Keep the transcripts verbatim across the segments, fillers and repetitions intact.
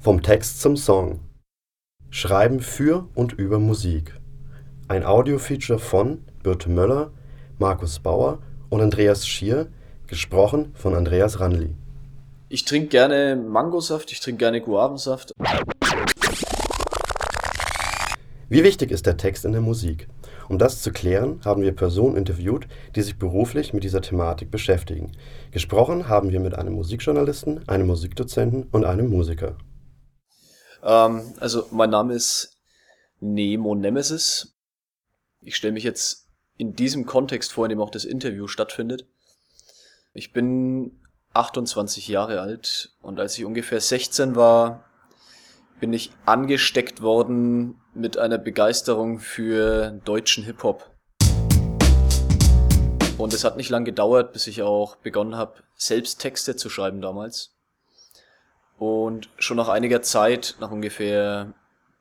Vom Text zum Song. Schreiben für und über Musik. Ein Audio-Feature von Birte Möller, Markus Bauer und Andreas Schier, gesprochen von Andreas Rannli. Ich trinke gerne Mangosaft, ich trinke gerne Guavensaft. Wie wichtig ist der Text in der Musik? Um das zu klären, haben wir Personen interviewt, die sich beruflich mit dieser Thematik beschäftigen. Gesprochen haben wir mit einem Musikjournalisten, einem Musikdozenten und einem Musiker. Ähm, also mein Name ist Nemo Nemesis. Ich stelle mich jetzt in diesem Kontext vor, in dem auch das Interview stattfindet. Ich bin achtundzwanzig Jahre alt und als ich ungefähr sechzehn war, bin ich angesteckt worden mit einer Begeisterung für deutschen Hip-Hop. Und es hat nicht lang gedauert, bis ich auch begonnen habe, selbst Texte zu schreiben damals. Und schon nach einiger Zeit, nach ungefähr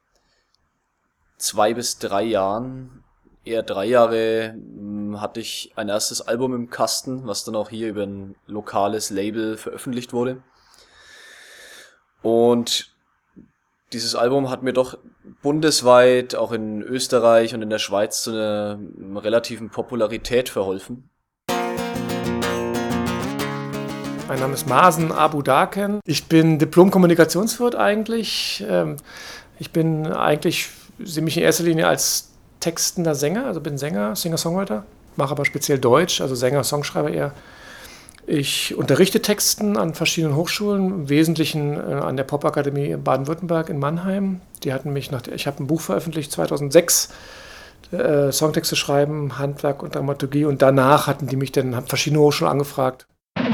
zwei bis drei Jahren, eher drei Jahre, hatte ich ein erstes Album im Kasten, was dann auch hier über ein lokales Label veröffentlicht wurde. Und dieses Album hat mir doch bundesweit, auch in Österreich und in der Schweiz, zu einer relativen Popularität verholfen. Mein Name ist Masen Abu Daken. Ich bin Diplom-Kommunikationswirt eigentlich. Ich bin eigentlich, sehe mich in erster Linie als textender Sänger, also bin Sänger, Singer-Songwriter, mache aber speziell Deutsch, also Sänger, Songschreiber eher. Ich unterrichte Texten an verschiedenen Hochschulen, im Wesentlichen äh, an der Popakademie in Baden-Württemberg in Mannheim. Die hatten mich nach, ich habe ein Buch veröffentlicht zweitausendsechs, äh, Songtexte schreiben, Handwerk und Dramaturgie, und danach hatten die mich dann, haben verschiedene Hochschulen angefragt.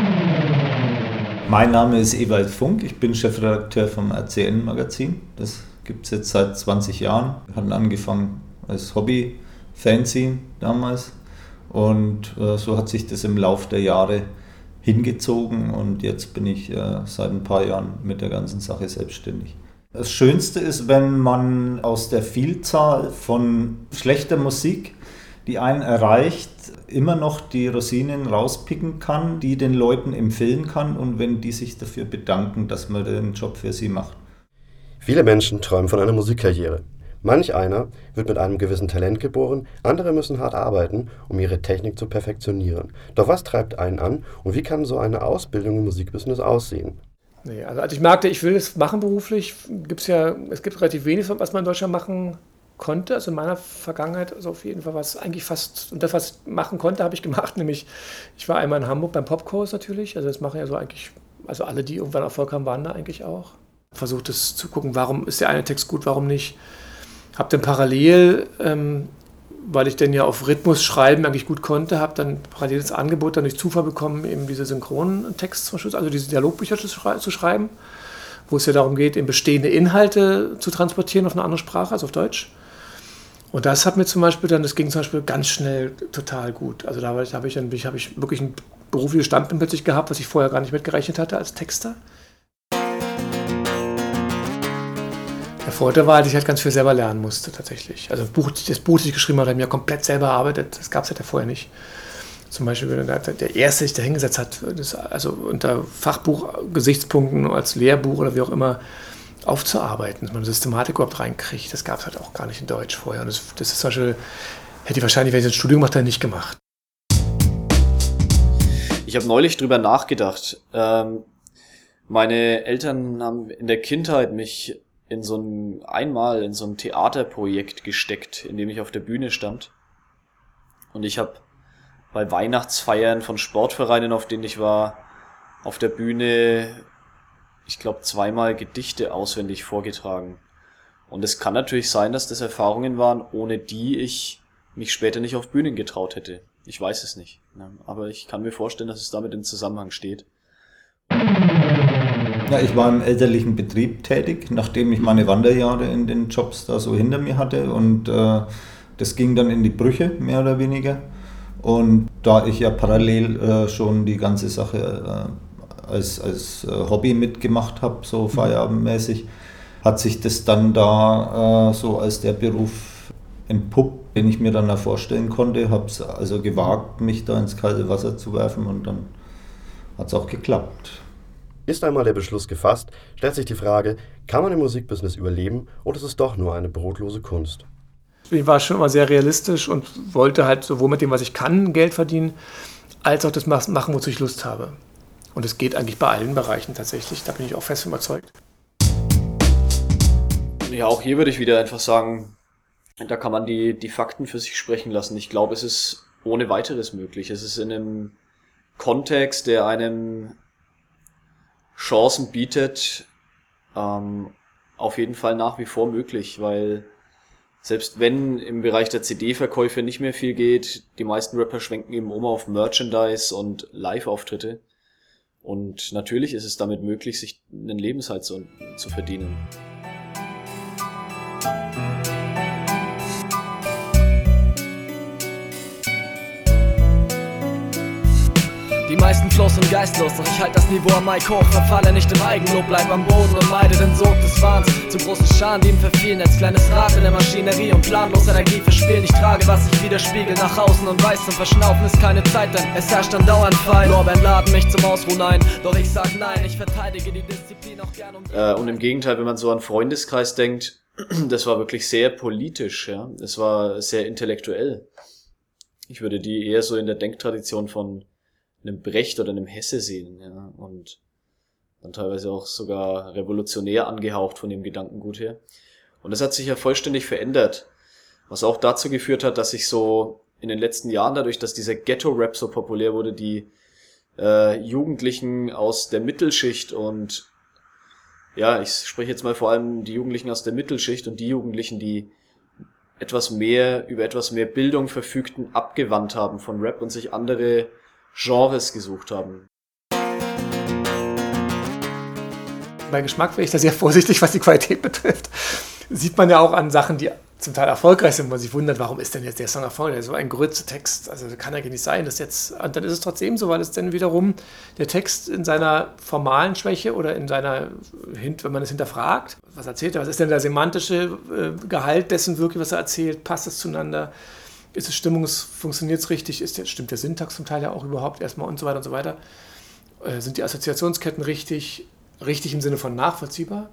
Mein Name ist Ewald Funk, ich bin Chefredakteur vom R C N-Magazin. Das gibt es jetzt seit zwanzig Jahren. Wir hatten angefangen als Hobby-Fanzine damals und äh, so hat sich das im Laufe der Jahre hingezogen und jetzt bin ich äh, seit ein paar Jahren mit der ganzen Sache selbstständig. Das Schönste ist, wenn man aus der Vielzahl von schlechter Musik, die einen erreicht, immer noch die Rosinen rauspicken kann, die den Leuten empfehlen kann, und wenn die sich dafür bedanken, dass man den Job für sie macht. Viele Menschen träumen von einer Musikkarriere. Manch einer wird mit einem gewissen Talent geboren, andere müssen hart arbeiten, um ihre Technik zu perfektionieren. Doch was treibt einen an und wie kann so eine Ausbildung im Musikbusiness aussehen? Nee, also als ich merkte, ich will es machen beruflich, gibt's ja, es gibt relativ wenig, was man in Deutschland machen konnte. Also in meiner Vergangenheit, also auf jeden Fall was eigentlich fast, und das, was ich machen konnte, habe ich gemacht. Nämlich, ich war einmal in Hamburg beim Popkurs natürlich, also das machen ja so eigentlich, also alle, die irgendwann Erfolg haben, waren da eigentlich auch. Versucht es zu gucken, warum ist der eine Text gut, warum nicht. Habe dann parallel, ähm, weil ich dann ja auf Rhythmus schreiben eigentlich gut konnte, habe dann parallel das Angebot dann durch Zufall bekommen, eben diese synchronen Texte zum Schluss, also diese Dialogbücher zu, schrei- zu schreiben, wo es ja darum geht, eben bestehende Inhalte zu transportieren auf eine andere Sprache, also auf Deutsch. Und das hat mir zum Beispiel dann, das ging zum Beispiel ganz schnell total gut. Also da, da habe ich dann habe ich wirklich ein berufliches Standbein plötzlich gehabt, was ich vorher gar nicht mitgerechnet hatte als Texter. Der Vorteil war, dass ich halt ganz viel selber lernen musste tatsächlich. Also das Buch, das Buch, das ich geschrieben habe, habe ich mir komplett selber erarbeitet. Das gab es halt ja vorher nicht. Zum Beispiel der Erste, der sich da hingesetzt hat, das also unter Fachbuch-Gesichtspunkten als Lehrbuch oder wie auch immer aufzuarbeiten, dass man eine Systematik überhaupt reinkriegt. Das gab es halt auch gar nicht in Deutsch vorher. Und das, das ist zum Beispiel, hätte ich wahrscheinlich, wenn ich ein Studium gemacht hätte, nicht gemacht. Ich habe neulich drüber nachgedacht. Ähm, meine Eltern haben in der Kindheit mich in so ein, einmal in so ein Theaterprojekt gesteckt, in dem ich auf der Bühne stand. Und ich habe bei Weihnachtsfeiern von Sportvereinen, auf denen ich war, auf der Bühne, ich glaube, zweimal Gedichte auswendig vorgetragen. Und es kann natürlich sein, dass das Erfahrungen waren, ohne die ich mich später nicht auf Bühnen getraut hätte. Ich weiß es nicht. Aber ich kann mir vorstellen, dass es damit im Zusammenhang steht. Ja, ich war im elterlichen Betrieb tätig, nachdem ich meine Wanderjahre in den Jobs da so hinter mir hatte, und äh, das ging dann in die Brüche, mehr oder weniger. Und da ich ja parallel äh, schon die ganze Sache äh, als, als äh, Hobby mitgemacht habe, so feierabendmäßig, hat sich das dann da äh, so als der Beruf entpuppt, den ich mir dann auch vorstellen konnte. Habe es also gewagt, mich da ins kalte Wasser zu werfen, und dann hat es auch geklappt. Ist einmal der Beschluss gefasst, stellt sich die Frage, Kann man im Musikbusiness überleben oder ist es doch nur eine brotlose Kunst? Ich war schon immer sehr realistisch und wollte halt sowohl mit dem, was ich kann, Geld verdienen, als auch das machen, wozu ich Lust habe. Und es geht eigentlich bei allen Bereichen tatsächlich, da bin ich auch fest überzeugt. Ja, auch hier würde ich wieder einfach sagen, da kann man die, die Fakten für sich sprechen lassen. Ich glaube, es ist ohne weiteres möglich. Es ist in einem Kontext, der einem Chancen bietet, ähm, auf jeden Fall nach wie vor möglich, weil selbst wenn im Bereich der C D-Verkäufe nicht mehr viel geht, die meisten Rapper schwenken eben um auf Merchandise und Live-Auftritte. Und natürlich ist es damit möglich, sich einen Lebenshalt zu, zu verdienen. Die meisten Flows sind geistlos, doch ich halte das Niveau am Mic hoch, verfalle nicht im Eigenlob, bleib am Boden und meide den Sog des Wahns. Zu großen Scharen, die ihm verfielen, als kleines Rad in der Maschinerie und planlos Energie verspielen. Ich trage, was ich widerspiegel, nach außen und weiß, zum Verschnaufen ist keine Zeit, denn es herrscht andauernd Feind. Lorbeeren laden mich zum Ausruhen ein, doch ich sag nein, ich verteidige die Disziplin auch gern. Um äh, und im Gegenteil, wenn man so an Freundeskreis denkt, das war wirklich sehr politisch, ja. Es war sehr intellektuell. Ich würde die eher so in der Denktradition von einem Brecht oder einem Hesse sehen, ja, und dann teilweise auch sogar revolutionär angehaucht von dem Gedankengut her. Und das hat sich ja vollständig verändert, was auch dazu geführt hat, dass sich so in den letzten Jahren, dadurch, dass dieser Ghetto-Rap so populär wurde, die äh, Jugendlichen aus der Mittelschicht und ja, ich spreche jetzt mal vor allem die Jugendlichen aus der Mittelschicht und die Jugendlichen, die etwas mehr, über etwas mehr Bildung verfügten, abgewandt haben von Rap und sich andere Genres gesucht haben. Bei Geschmack wäre ich da sehr vorsichtig, was die Qualität betrifft. Sieht man ja auch an Sachen, die zum Teil erfolgreich sind, wo man sich wundert, warum ist denn jetzt der Song erfolgreich? So ein Grütze-Text, also kann ja nicht sein, dass jetzt, und dann ist es trotzdem so, weil es dann wiederum der Text in seiner formalen Schwäche oder in seiner, wenn man es hinterfragt, was erzählt er, was ist denn der semantische Gehalt dessen wirklich, was er erzählt, passt es zueinander? Ist es stimmungs, funktioniert es richtig? Ist der, stimmt der Syntax zum Teil ja auch überhaupt erstmal und so weiter und so weiter? Äh, sind die Assoziationsketten richtig, richtig im Sinne von nachvollziehbar?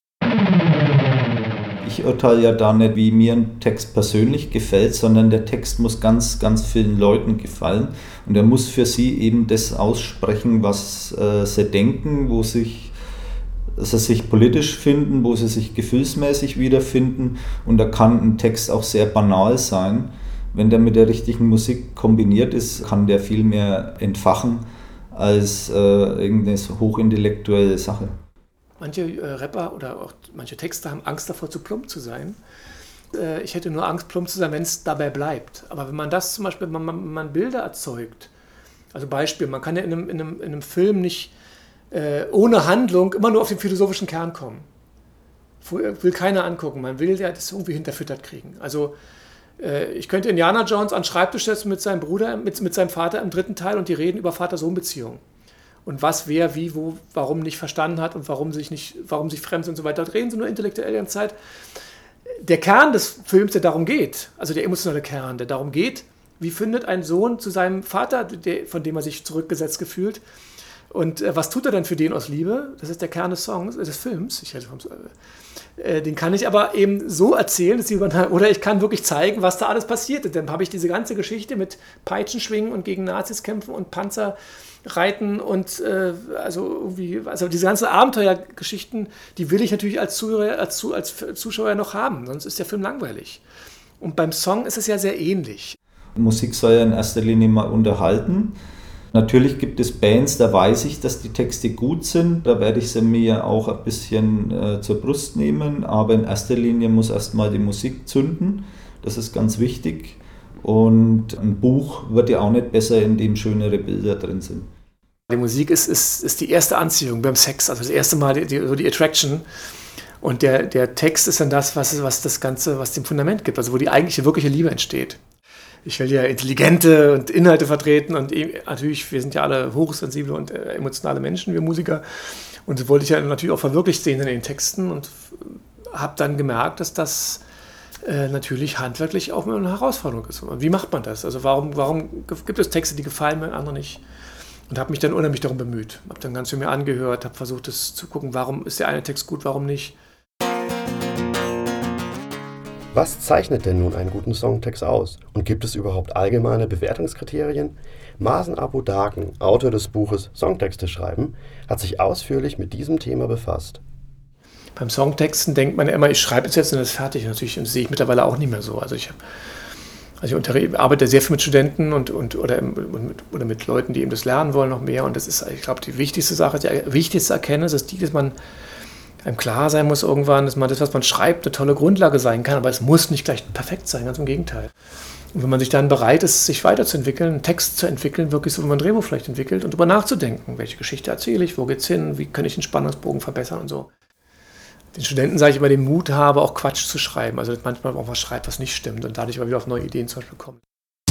Ich urteile ja da nicht, wie mir ein Text persönlich gefällt, sondern der Text muss ganz, ganz vielen Leuten gefallen und er muss für sie eben das aussprechen, was äh, sie denken, wo sich, sie sich politisch finden, wo sie sich gefühlsmäßig wiederfinden, und da kann ein Text auch sehr banal sein. Wenn der mit der richtigen Musik kombiniert ist, kann der viel mehr entfachen als äh, irgendeine hochintellektuelle Sache. Manche äh, Rapper oder auch manche Texter haben Angst davor, zu plump zu sein. Äh, ich hätte nur Angst, plump zu sein, wenn es dabei bleibt. Aber wenn man das zum Beispiel, wenn man, wenn man Bilder erzeugt, also Beispiel, man kann ja in einem, in einem, in einem Film nicht äh, ohne Handlung immer nur auf den philosophischen Kern kommen. Will keiner angucken, man will ja das irgendwie hinterfüttert kriegen. Also ich könnte Indiana Jones an den Schreibtisch setzen mit seinem Bruder, mit, mit seinem Vater im dritten Teil und die reden über Vater-Sohn-Beziehungen. Und was, wer, wie, wo, warum nicht verstanden hat und warum sich nicht, warum sich fremd sind und so weiter. Da reden sie nur intellektuell die ganze Zeit. Der Kern des Films, der darum geht, also der emotionale Kern, der darum geht, wie findet ein Sohn zu seinem Vater, der, von dem er sich zurückgesetzt gefühlt, und äh, was tut er denn für den aus Liebe? Das ist der Kern des Songs, äh, des Films. Ich rede vom, äh, den kann ich aber eben so erzählen, dass die, oder ich kann wirklich zeigen, was da alles passiert. Dann habe ich diese ganze Geschichte mit Peitschenschwingen und gegen Nazis kämpfen und Panzer reiten und äh, also irgendwie, also diese ganzen Abenteuergeschichten, die will ich natürlich als Zuhörer, als, als Zuschauer noch haben, sonst ist der Film langweilig. Und beim Song ist es ja sehr ähnlich. Musik soll ja in erster Linie mal unterhalten. Natürlich gibt es Bands, da weiß ich, dass die Texte gut sind, da werde ich sie mir auch ein bisschen äh, zur Brust nehmen, aber in erster Linie muss erstmal die Musik zünden, das ist ganz wichtig, und ein Buch wird ja auch nicht besser, in dem schönere Bilder drin sind. Die Musik ist, ist, ist die erste Anziehung beim Sex, also das erste Mal die, die, so die Attraction, und der, der Text ist dann das, was, was das Ganze, was dem Fundament gibt, also wo die eigentliche, wirkliche Liebe entsteht. Ich will ja intelligente und Inhalte vertreten und natürlich, wir sind ja alle hochsensible und emotionale Menschen, wir Musiker, und das wollte ich ja natürlich auch verwirklicht sehen in den Texten und habe dann gemerkt, dass das äh, natürlich handwerklich auch eine Herausforderung ist. Und wie macht man das? Also warum, warum gibt es Texte, die gefallen mir, andere nicht? Und habe mich dann unheimlich darum bemüht. Habe dann ganz viel mir angehört, habe versucht, das zu gucken, warum ist der eine Text gut, warum nicht. Was zeichnet denn nun einen guten Songtext aus? Und gibt es überhaupt allgemeine Bewertungskriterien? Mazen Abu Daken, Autor des Buches Songtexte schreiben, hat sich ausführlich mit diesem Thema befasst. Beim Songtexten denkt man ja immer, ich schreibe es jetzt und das ist fertig. Natürlich, das sehe ich mittlerweile auch nicht mehr so. Also ich habe Also ich unter, arbeite sehr viel mit Studenten und, und, oder, mit, oder mit Leuten, die eben das lernen wollen, noch mehr. Und das ist, ich glaube, die wichtigste Sache, die wichtigste Erkenntnis ist die, dass man einem klar sein muss irgendwann, dass man das, was man schreibt, eine tolle Grundlage sein kann. Aber es muss nicht gleich perfekt sein, ganz im Gegenteil. Und wenn man sich dann bereit ist, sich weiterzuentwickeln, einen Text zu entwickeln, wirklich so, wie man ein Drehbuch vielleicht entwickelt, und darüber nachzudenken, welche Geschichte erzähle ich, wo geht's hin, wie kann ich den Spannungsbogen verbessern und so. Den Studenten sage ich immer, den Mut habe, auch Quatsch zu schreiben. Also dass manchmal auch was schreibt, was nicht stimmt und dadurch mal wieder auf neue Ideen zum Beispiel kommt.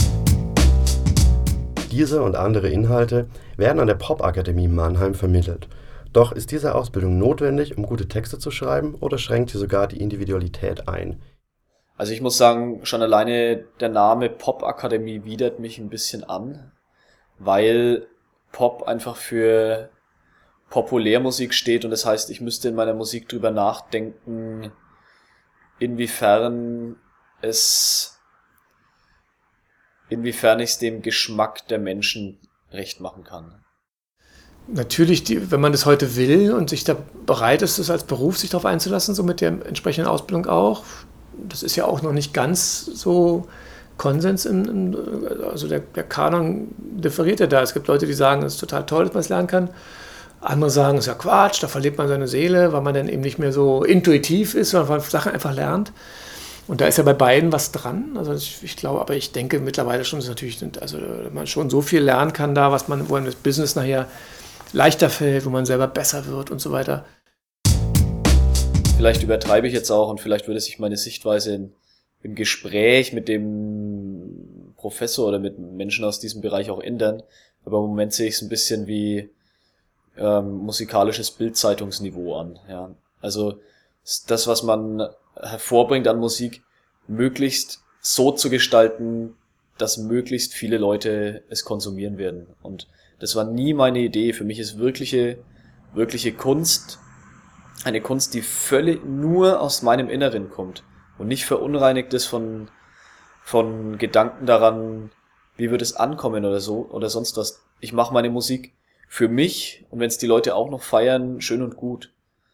Diese und andere Inhalte werden an der Popakademie Mannheim vermittelt. Doch ist diese Ausbildung notwendig, um gute Texte zu schreiben, oder schränkt sie sogar die Individualität ein? Also ich muss sagen, schon alleine der Name Popakademie widert mich ein bisschen an, weil Pop einfach für Populärmusik steht und das heißt, ich müsste in meiner Musik drüber nachdenken, inwiefern es, inwiefern ich es dem Geschmack der Menschen recht machen kann. Natürlich, die, wenn man das heute will und sich da bereit ist, das als Beruf sich darauf einzulassen, so mit der entsprechenden Ausbildung auch, das ist ja auch noch nicht ganz so Konsens, in, in, also der, der Kanon differiert ja da. Es gibt Leute, die sagen, es ist total toll, dass man es lernen kann. Andere sagen, es ist ja Quatsch, da verliert man seine Seele, weil man dann eben nicht mehr so intuitiv ist, sondern man Sachen einfach lernt. Und da ist ja bei beiden was dran. Also ich, ich glaube, aber ich denke mittlerweile schon, dass natürlich, also man schon so viel lernen kann da, was man, wo einem das Business nachher leichter fällt, wo man selber besser wird und so weiter. Vielleicht übertreibe ich jetzt auch und vielleicht würde sich meine Sichtweise in, im Gespräch mit dem Professor oder mit Menschen aus diesem Bereich auch ändern. Aber im Moment sehe ich es ein bisschen wie ähm, musikalisches Bild-Zeitungsniveau an. Ja. Also das, was man hervorbringt an Musik, möglichst so zu gestalten, dass möglichst viele Leute es konsumieren werden. Und das war nie meine Idee. Für mich ist wirkliche, wirkliche Kunst eine Kunst, die völlig nur aus meinem Inneren kommt und nicht verunreinigt ist von, von Gedanken daran, wie wird es ankommen oder so oder sonst was. Ich mache meine Musik für mich und wenn es die Leute auch noch feiern, schön und gut.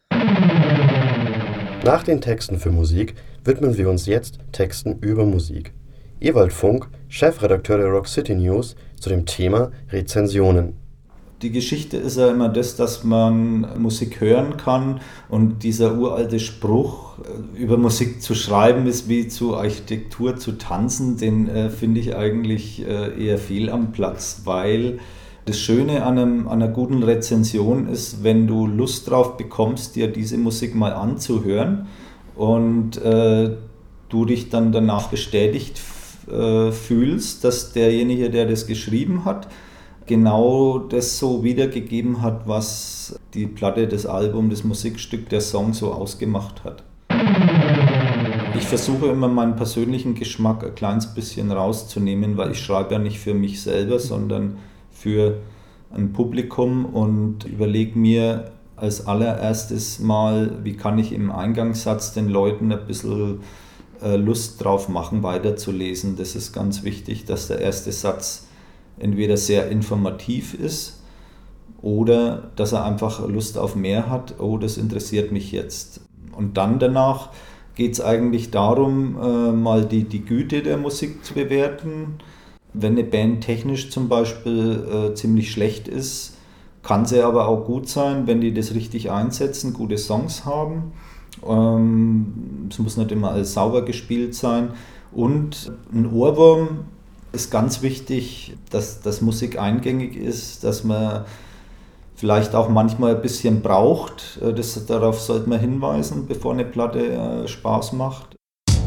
Nach den Texten für Musik widmen wir uns jetzt Texten über Musik. Ewald Funk, Chefredakteur der Rock City News, zu dem Thema Rezensionen. Die Geschichte ist ja immer das, dass man Musik hören kann und dieser uralte Spruch, über Musik zu schreiben ist wie zu Architektur zu tanzen, den äh, finde ich eigentlich äh, eher fehl am Platz, weil das Schöne an, einem, an einer guten Rezension ist, wenn du Lust drauf bekommst, dir diese Musik mal anzuhören und äh, du dich dann danach bestätigt äh, fühlst, dass derjenige, der das geschrieben hat, genau das so wiedergegeben hat, was die Platte, das Album, das Musikstück, der Song so ausgemacht hat. Ich versuche immer meinen persönlichen Geschmack ein kleines bisschen rauszunehmen, weil ich schreibe ja nicht für mich selber, sondern für ein Publikum und überlege mir als allererstes mal, wie kann ich im Eingangssatz den Leuten ein bisschen Lust drauf machen, weiterzulesen. Das ist ganz wichtig, dass der erste Satz entweder sehr informativ ist oder dass er einfach Lust auf mehr hat, oh, das interessiert mich jetzt. Und dann danach geht es eigentlich darum, äh, mal die, die Güte der Musik zu bewerten. Wenn eine Band technisch zum Beispiel äh, ziemlich schlecht ist, kann sie aber auch gut sein, wenn die das richtig einsetzen, gute Songs haben. Ähm, es muss nicht immer alles sauber gespielt sein. Und ein Ohrwurm ist ganz wichtig, dass, dass Musik eingängig ist, dass man vielleicht auch manchmal ein bisschen braucht. Das, darauf sollte man hinweisen, bevor eine Platte äh, Spaß macht.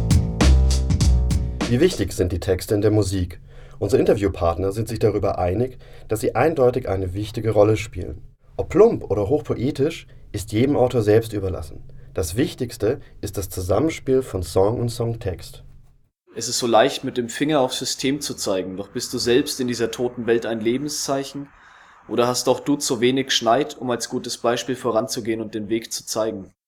Wie wichtig sind die Texte in der Musik? Unsere Interviewpartner sind sich darüber einig, dass sie eindeutig eine wichtige Rolle spielen. Ob plump oder hochpoetisch, ist jedem Autor selbst überlassen. Das Wichtigste ist das Zusammenspiel von Song und Songtext. Es ist so leicht, mit dem Finger aufs System zu zeigen, doch bist du selbst in dieser toten Welt ein Lebenszeichen Oder hast doch du zu wenig geschneit, um als gutes Beispiel voranzugehen und den Weg zu zeigen?